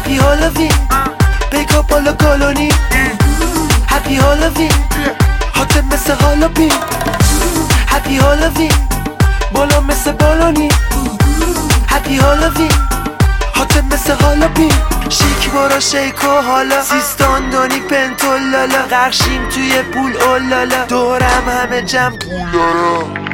هپی هالوین بیکا بالا کالونی هپی هالوین هات مثل هالوپین هپی هالوین بالا مثل بالونی هپی هالوین هات مثل هالوپین شیک بارا شیک و حالا سیستان دانی پنتولالا غرشیم توی پول اولالا دورم همه جمع پولالا